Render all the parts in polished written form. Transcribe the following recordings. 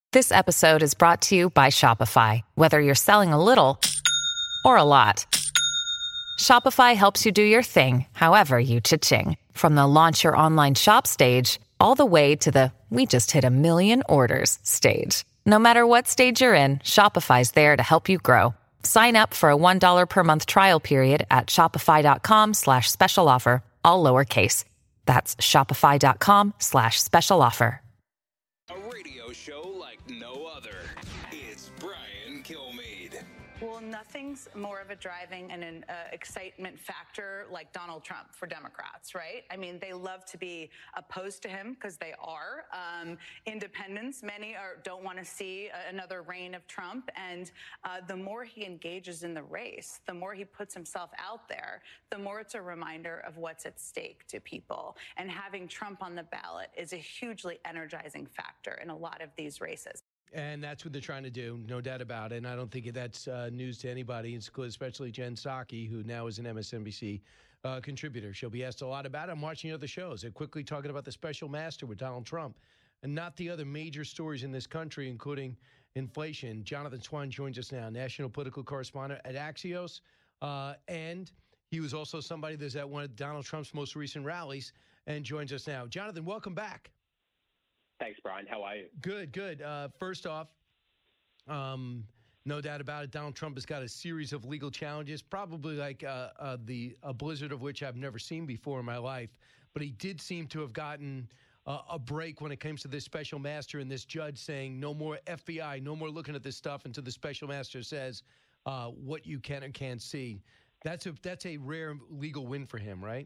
This episode is brought to you by Shopify. Whether you're selling a little or a lot, Shopify helps you do your thing, however you cha-ching. From the launch your online shop stage, all the way to the we just hit 1 million orders stage. No matter what stage you're in, Shopify's there to help you grow. Sign up for a $1 per month trial period at shopify.com/special offer, all lowercase. That's shopify.com/special offer. A radio show like no other. It's Brian Kilmeade. Well, nothing's more of a driving and an excitement factor like Donald Trump for Democrats, right? I mean, they love to be opposed to him because they are. Independents, many don't want to see another reign of Trump. And the more he engages in the race, the more he puts himself out there, the more it's a reminder of what's at stake to people. And having Trump on the ballot is a hugely energizing factor in a lot of these races. And that's what they're trying to do, no doubt about it. And I don't think that's news to anybody, especially Jen Psaki, who now is an MSNBC contributor. She'll be asked a lot about it. I'm watching other shows. They're quickly talking about the special master with Donald Trump and not the other major stories in this country, including inflation. Jonathan Swan joins us now, national political correspondent at Axios. And he was also somebody that's at one of Donald Trump's most recent rallies and joins us now. Jonathan, welcome back. Thanks, Brian. How are you? Good, good. First off, no doubt about it, Donald Trump has got a series of legal challenges, probably like a blizzard of which I've never seen before in my life. But he did seem to have gotten a break when it comes to this special master and this judge saying no more FBI, no more looking at this stuff until the special master says what you can and can't see. That's a rare legal win for him, right?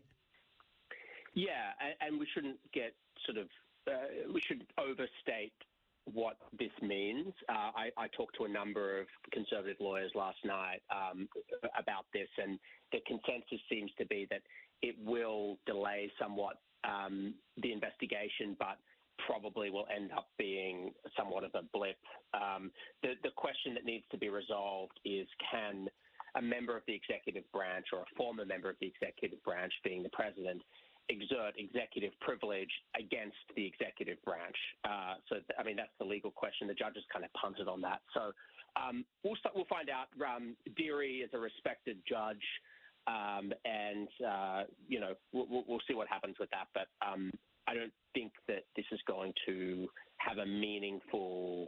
Yeah, and we shouldn't get we should overstate what this means. I talked to a number of conservative lawyers last night about this, and the consensus seems to be that it will delay somewhat the investigation, but probably will end up being somewhat of a blip. The question that needs to be resolved is, can a member of the executive branch or a former member of the executive branch, being the president, exert executive privilege against the executive branch? That's the legal question. The judges kind of punted on that. So we'll find out. Deary is a respected judge, and we'll see what happens with that. But I don't think that this is going to have a meaningful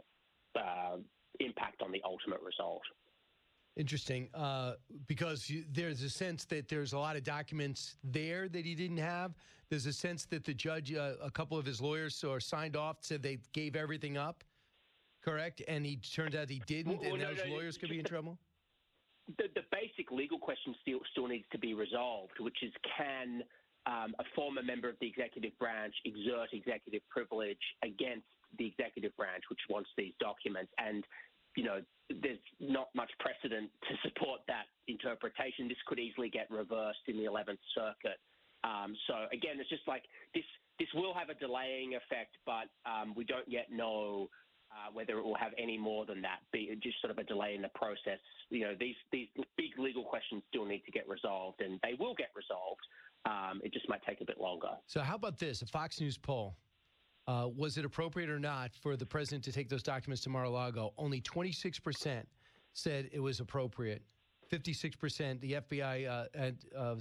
impact on the ultimate result. Interesting, because there's a sense that there's a lot of documents there that he didn't have. There's a sense that the judge, a couple of his lawyers signed off, said they gave everything up, correct? And he turned out he didn't, and those lawyers could be in trouble? The basic legal question still needs to be resolved, which is, can a former member of the executive branch exert executive privilege against the executive branch, which wants these documents? And there's not much precedent to support that interpretation. This could easily get reversed in the 11th Circuit. So again, it's just like this will have a delaying effect, but we don't yet know whether it will have any more than that, be just sort of a delay in the process. These big legal questions still need to get resolved, and they will get resolved. It just might take a bit longer. So how about this? A Fox News poll. Was it appropriate or not for the president to take those documents to Mar-a-Lago? Only 26% said it was appropriate. 56% the FBI, and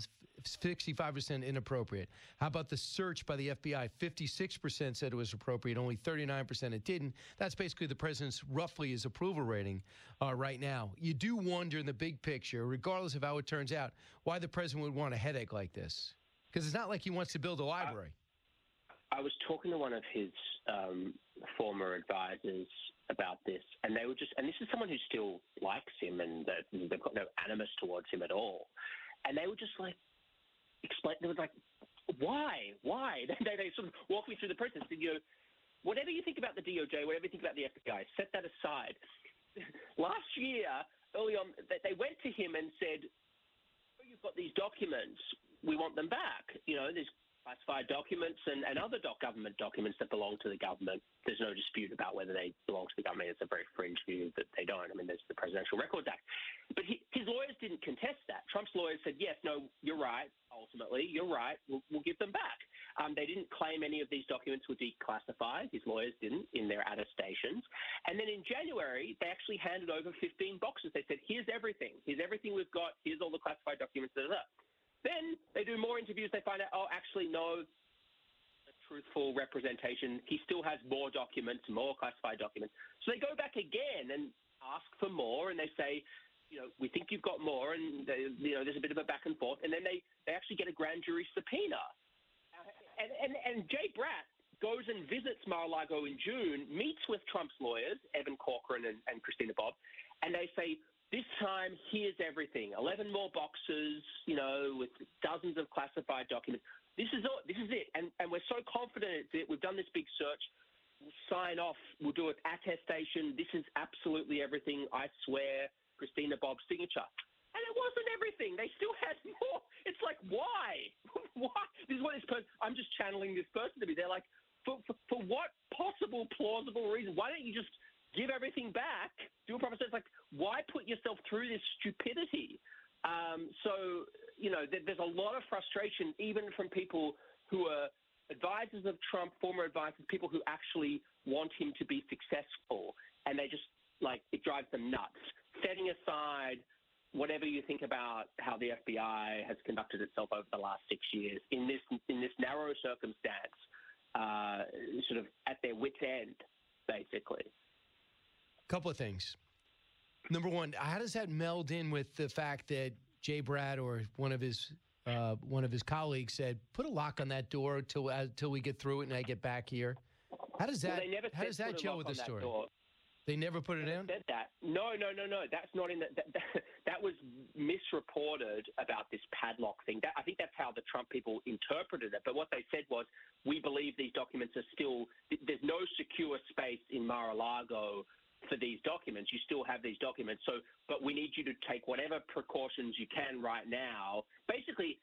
65% inappropriate. How about the search by the FBI? 56% said it was appropriate. Only 39% it didn't. That's basically the president's roughly his approval rating right now. You do wonder in the big picture, regardless of how it turns out, why the president would want a headache like this. Because it's not like he wants to build a library. I was talking to one of his former advisors about this, and they were and this is someone who still likes him and that they've got no animus towards him at all. And they were just like, they were like, why? They sort of walked me through the process. And, whatever you think about the DOJ, whatever you think about the FBI, set that aside. Last year, early on, they went to him and said, you've got these documents, we want them back. There's classified documents and other government documents that belong to the government. There's no dispute about whether they belong to the government. It's a very fringe view that they don't. I mean, there's the Presidential Records Act. But his lawyers didn't contest that. Trump's lawyers said, yes, no, you're right. Ultimately, you're right. We'll give them back. They didn't claim any of these documents were declassified. His lawyers didn't in their attestations. And then in January, they actually handed over 15 boxes. They said, here's everything. Here's everything we've got. Here's all the classified documents. Then they do more interviews. They find out, oh, actually, no, a truthful representation. He still has more documents, more classified documents. So they go back again and ask for more, and they say, we think you've got more, and there's a bit of a back and forth, and then they actually get a grand jury subpoena. And Jay Bratt goes and visits Mar-a-Lago in June, meets with Trump's lawyers, Evan Corcoran and Christina Bobb, and they say, this time, here's everything. 11 more boxes, with dozens of classified documents. This is it. And we're so confident it's it. We've done this big search. We'll sign off. We'll do an attestation. This is absolutely everything. I swear. Christina Bobb's signature. And it wasn't everything. They still had more. It's like, why? Why? This is what this person, I'm just channeling this person to be. They're like, for what possible, plausible reason? Why don't you just give everything back? Do a proper search. Like, why put yourself through this stupidity? There's a lot of frustration, even from people who are advisors of Trump, former advisors, people who actually want him to be successful. And they just, it drives them nuts. Setting aside whatever you think about how the FBI has conducted itself over the last 6 years in this narrow circumstance, sort of at their wit's end, basically. A couple of things. Number one, how does that meld in with the fact that Jay Bratt or one of his colleagues said, put a lock on that door till we get through it and I get back here? How does that gel with the story? They never put it in? Said that. No. That's not in that was misreported about this padlock thing. I think that's how the Trump people interpreted it. But what they said was, we believe these documents are still, there's no secure space in Mar-a-Lago for these documents. You still have these documents. But we need you to take whatever precautions you can right now. Basically,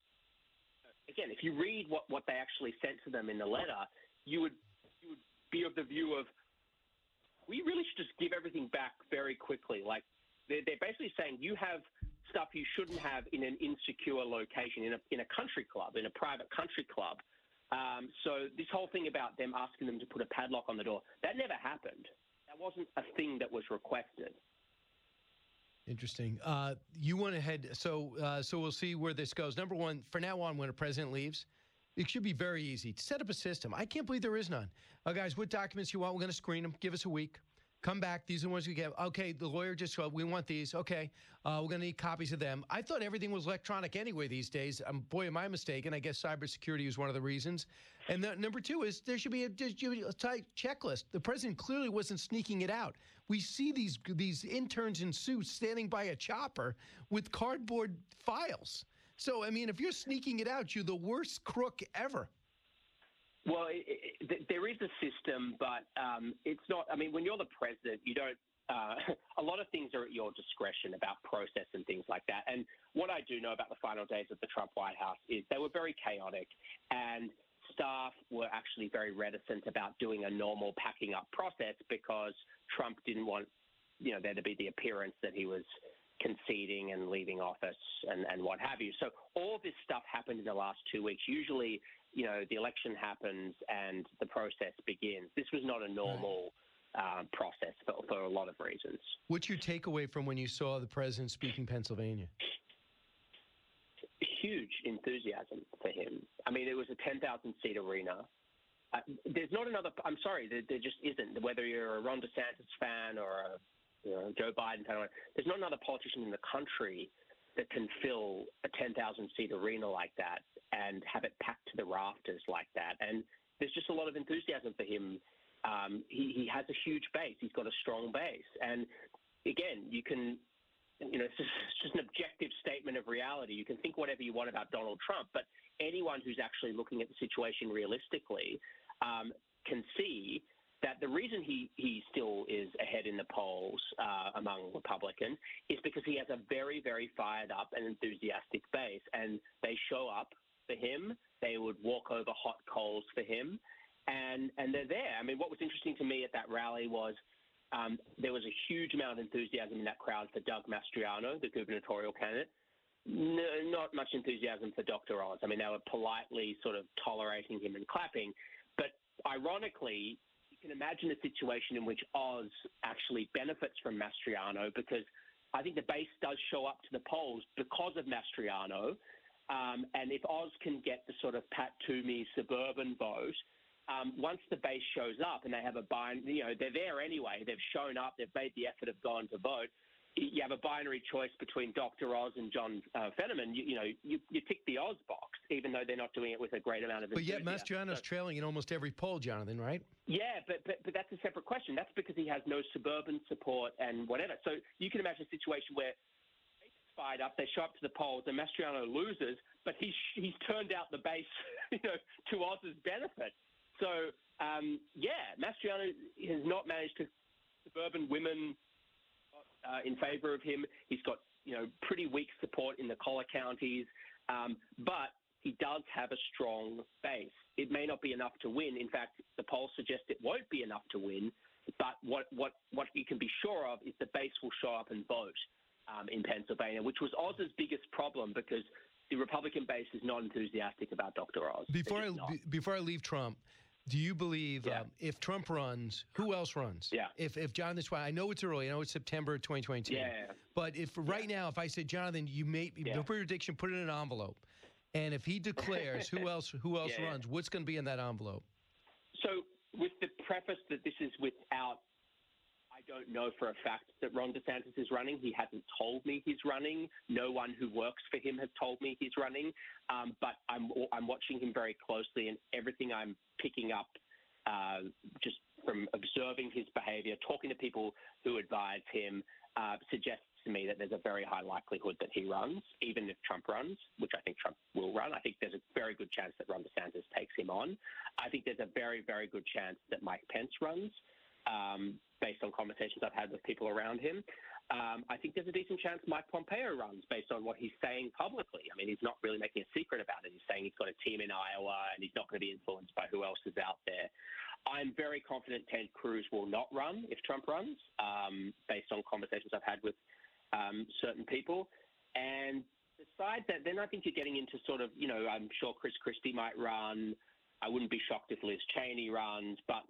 again, if you read what they actually sent to them in the letter, you would be of the view of, we really should just give everything back very quickly. Like, they're basically saying you have stuff you shouldn't have in an insecure location, in a country club, in a private country club. So this whole thing about them asking them to put a padlock on the door, that never happened. That wasn't a thing that was requested. Interesting. You went ahead. So we'll see where this goes. Number one, for now on, when a president leaves, it should be very easy to set up a system. I can't believe there is none. Guys, what documents you want? We're going to screen them. Give us a week. Come back. These are the ones we get. Okay, the lawyer just said, we want these. Okay, we're going to need copies of them. I thought everything was electronic anyway these days. Boy, am I mistaken. I guess cybersecurity is one of the reasons. And number two is there should be a tight checklist. The president clearly wasn't sneaking it out. We see these interns in suits standing by a chopper with cardboard files. So, I mean, if you're sneaking it out, you're the worst crook ever. Well, there is a system, but it's not. I mean, when you're the president, you don't. A lot of things are at your discretion about process and things like that. And what I do know about the final days of the Trump White House is they were very chaotic, and staff were actually very reticent about doing a normal packing up process because Trump didn't want, there to be the appearance that he was conceding and leaving office and what have you. So all this stuff happened in the last 2 weeks. Usually, the election happens and the process begins. This was not a normal process for a lot of reasons. What's your takeaway from when you saw the president speak in Pennsylvania? Huge enthusiasm for him. I mean, it was a 10,000-seat arena. There's not another. I'm sorry, there just isn't. Whether you're a Ron DeSantis fan or a Joe Biden fan, there's not another politician in the country that can fill a 10,000-seat arena like that and have it packed to the rafters like that. And there's just a lot of enthusiasm for him. He has a huge base. He's got a strong base. And again, you can, it's just an objective statement of reality. You can think whatever you want about Donald Trump, but anyone who's actually looking at the situation realistically can see that the reason he still is ahead in the polls among Republicans is because he has a very, very fired up and enthusiastic base, and they show up for him. They would walk over hot coals for him, and they're there. I mean, what was interesting to me at that rally was there was a huge amount of enthusiasm in that crowd for Doug Mastriano, the gubernatorial candidate. not much enthusiasm for Dr. Oz. I mean, they were politely sort of tolerating him and clapping. But ironically, you can imagine a situation in which Oz actually benefits from Mastriano, because I think the base does show up to the polls because of Mastriano. And if Oz can get the sort of Pat Toomey suburban vote, once the base shows up and they have a they're there anyway, they've shown up, they've made the effort of going to vote, you have a binary choice between Dr. Oz and John Fetterman. You tick the Oz box, even though they're not doing it with a great amount of enthusiasm. But yet Mastriano's trailing in almost every poll, Jonathan, right? Yeah, but that's a separate question. That's because he has no suburban support and whatever. So you can imagine a situation where they get fired up, they show up to the polls, and Mastriano loses, but he's turned out the base, to Oz's benefit. So Mastriano has not managed to suburban women in favour of him. He's got pretty weak support in the collar counties, but he does have a strong base. It may not be enough to win. In fact, the polls suggest it won't be enough to win. But what you can be sure of is the base will show up and vote in Pennsylvania, which was Oz's biggest problem, because the Republican base is not enthusiastic about Dr. Oz. Before I leave Trump, do you believe if Trump runs, who else runs? Yeah. If Jonathan Swan, I know it's early, I know it's September 2022. Yeah. But if right now, if I said, Jonathan, no prediction, put it in an envelope, and if he declares, who else runs? What's going to be in that envelope? So, with the preface that this is without, I don't know for a fact that Ron DeSantis is running. He hasn't told me he's running. No one who works for him has told me he's running. But I'm watching him very closely, and everything I'm picking up just from observing his behavior, talking to people who advise him, suggests to me that there's a very high likelihood that he runs, even if Trump runs, which I think Trump will run. I think there's a very good chance that Ron DeSantis takes him on. I think there's a very, very good chance that Mike Pence runs, based on conversations I've had with people around him. I think there's a decent chance Mike Pompeo runs based on what he's saying publicly. I mean, he's not really making a secret about it. He's saying he's got a team in Iowa and he's not going to be influenced by who else is out there. I'm very confident Ted Cruz will not run if Trump runs, based on conversations I've had with certain people. And besides that, then I think you're getting into sort of, I'm sure Chris Christie might run. I wouldn't be shocked if Liz Cheney runs. But,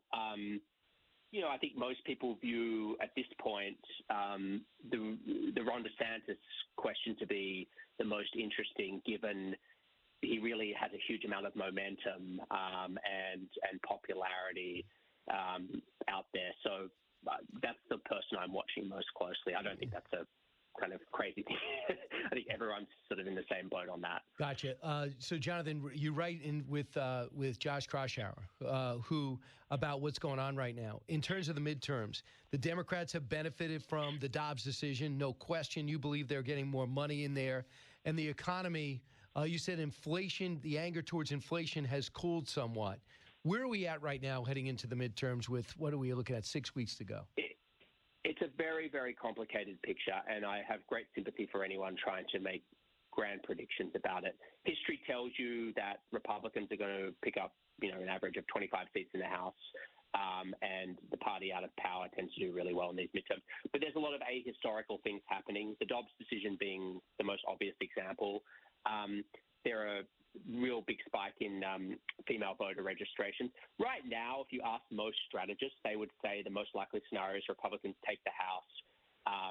I think most people view at this point the Ron DeSantis question to be the most interesting, given he really has a huge amount of momentum and popularity out there. So that's the person I'm watching most closely. I don't think that's a kind of crazy thing. I think everyone's sort of in the same boat on that. Gotcha. So, Jonathan, you write in with Josh Kraushaar, who about what's going on right now in terms of the midterms. The Democrats have benefited from the Dobbs decision, no question. You believe they're getting more money in there, and the economy. You said inflation, the anger towards inflation has cooled somewhat. Where are we at right now heading into the midterms with, what are we looking at, 6 weeks to go? It's a very, very complicated picture, and I have great sympathy for anyone trying to make grand predictions about it. History tells you that Republicans are going to pick up, an average of 25 seats in the House, and the party out of power tends to do really well in these midterms. But there's a lot of ahistorical things happening, the Dobbs decision being the most obvious example. There are real big spike in female voter registration. Right now, if you ask most strategists, they would say the most likely scenario is Republicans take the House,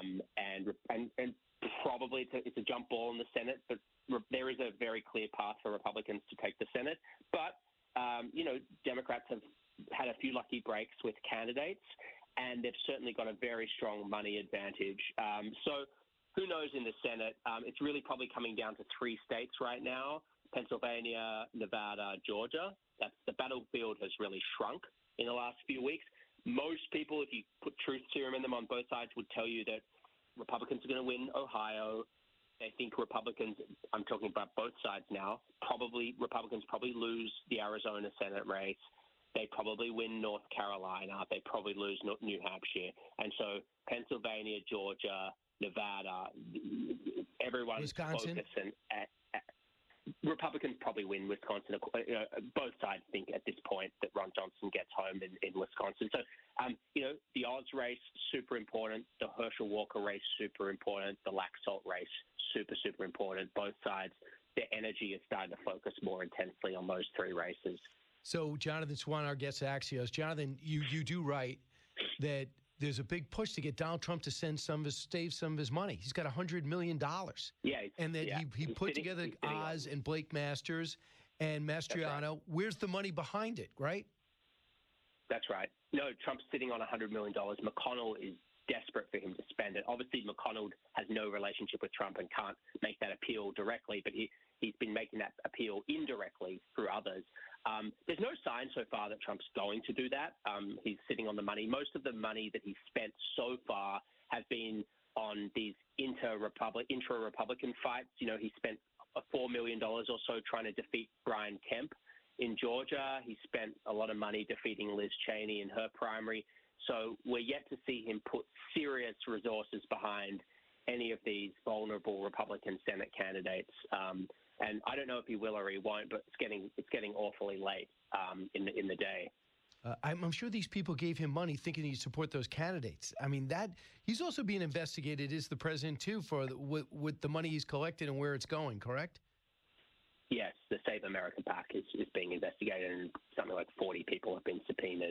and probably it's a jump ball in the Senate, but there is a very clear path for Republicans to take the Senate. But, Democrats have had a few lucky breaks with candidates, and they've certainly got a very strong money advantage. So who knows in the Senate? It's really probably coming down to 3 states right now: Pennsylvania, Nevada, Georgia. The battlefield has really shrunk in the last few weeks. Most people, if you put truth serum in them on both sides, would tell you that Republicans are going to win Ohio. They think Republicans, I'm talking about both sides now, Republicans probably lose the Arizona Senate race. They probably win North Carolina. They probably lose New Hampshire. And so Pennsylvania, Georgia, Nevada, everyone's Wisconsin? focusing Republicans probably win Wisconsin. Both sides think at this point that Ron Johnson gets home in Wisconsin. So, the Oz race, super important. The Herschel Walker race, super important. The Laxalt race, super, super important. Both sides, their energy is starting to focus more intensely on those three races. So, Jonathan Swan, our guest at Axios. Jonathan, you do write that there's a big push to get Donald Trump to save some of his money. He's got $100 million. Yeah. And that he put together Oz and Blake Masters and Mastriano. Right. Where's the money behind it, right? That's right. No, Trump's sitting on $100 million. McConnell is desperate for him to spend it. Obviously, McConnell has no relationship with Trump and can't make that appeal directly, but he's been making that appeal indirectly through others. There's no sign so far that Trump's going to do that. He's sitting on the money. Most of the money that he's spent so far has been on these intra-Republican fights. He spent $4 million or so trying to defeat Brian Kemp in Georgia. He spent a lot of money defeating Liz Cheney in her primary. So we're yet to see him put serious resources behind any of these vulnerable Republican Senate candidates. And I don't know if he will or he won't, but it's getting awfully late in the day. I'm sure these people gave him money thinking he'd support those candidates. I mean, he's also being investigated as the president, too, for with the money he's collected and where it's going, correct? Yes, the Save America PAC is being investigated, and something like 40 people have been subpoenaed.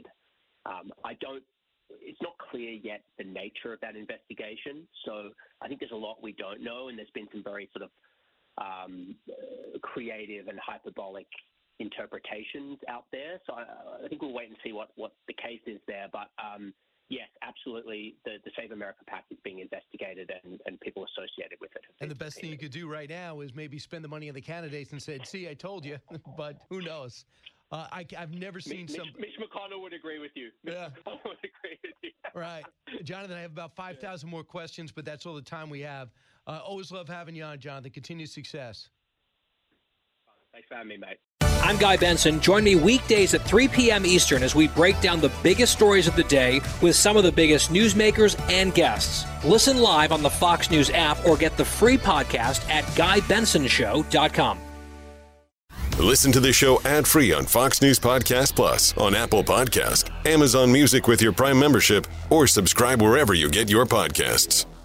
It's not clear yet the nature of that investigation, so I think there's a lot we don't know, and there's been some very sort of creative and hyperbolic interpretations out there. So I think we'll wait and see what the case is there. But yes, absolutely, the Save America PAC is being investigated and people associated with it. And the best thing you could do right now is maybe spend the money on the candidates and say, see, I told you, but who knows? I've never seen Mitch McConnell would agree with you. Yeah. McConnell would agree with you. Right. Jonathan, I have about 5,000 more questions, but that's all the time we have. Always love having you on, Jonathan. Continued success. Thanks for having me, mate. I'm Guy Benson. Join me weekdays at 3 p.m. Eastern as we break down the biggest stories of the day with some of the biggest newsmakers and guests. Listen live on the Fox News app or get the free podcast at GuyBensonShow.com. Listen to the show ad-free on Fox News Podcast Plus, on Apple Podcast, Amazon Music with your Prime membership, or subscribe wherever you get your podcasts.